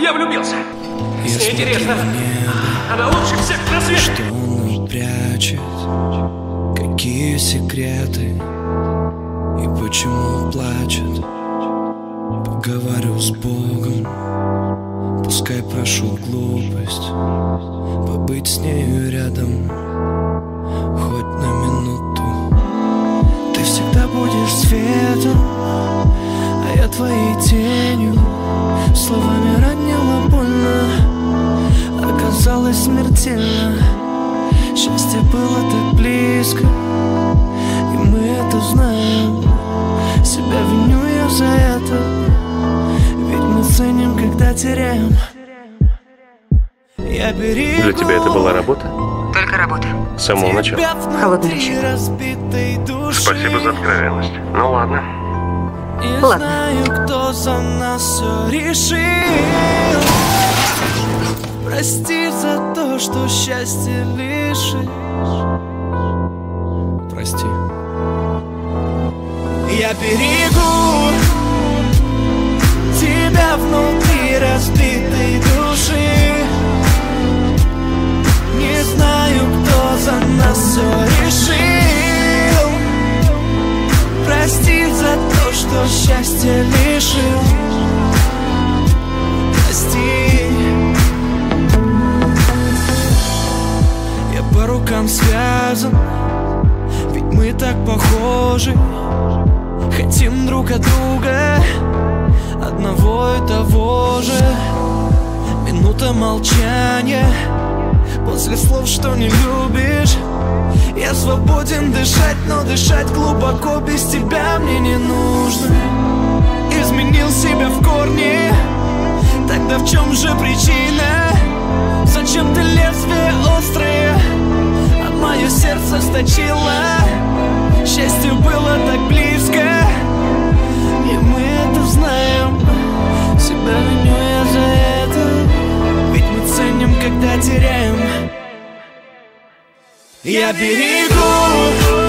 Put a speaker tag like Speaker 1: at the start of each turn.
Speaker 1: Я влюбился. С ней интересно. Она лучше всех на свете.
Speaker 2: Что он прячет, какие секреты и почему плачет. Поговорю с Богом, пускай прошу глупость побыть с нею рядом хоть на минуту. Ты всегда будешь светом, а я твоей тенью. Словами ранила больно, оказалось смертельно. Счастье было так близко, и мы это знаем. Себя виню я за это, ведь мы ценим, когда теряем. Я берегу.
Speaker 3: Для тебя это была работа?
Speaker 4: Только работа.
Speaker 3: С самого начала?
Speaker 4: Холодный расчет.
Speaker 3: Спасибо за откровенность. Ну ладно.
Speaker 2: Не
Speaker 4: Ладно.
Speaker 2: знаю, кто за нас все решил. Прости за то, что счастье лишишь. Прости. Я берегу тебя внутри разбитой души. Не знаю, кто за нас все решил. Прости за то, что счастье лишил. Прости. Я по рукам связан, ведь мы так похожи. Хотим друг от друга одного и того же. Минута молчания после слов, что не любишь. Я свободен дышать, но дышать глубоко без тебя мне не нужно. Изменил себя в корне, тогда в чем же причина? Зачем ты лезвие острое, а мое сердце сточило? Счастье было так близко, и мы это знаем. Себя виню я за это, ведь мы ценим, когда теряем. Я берегу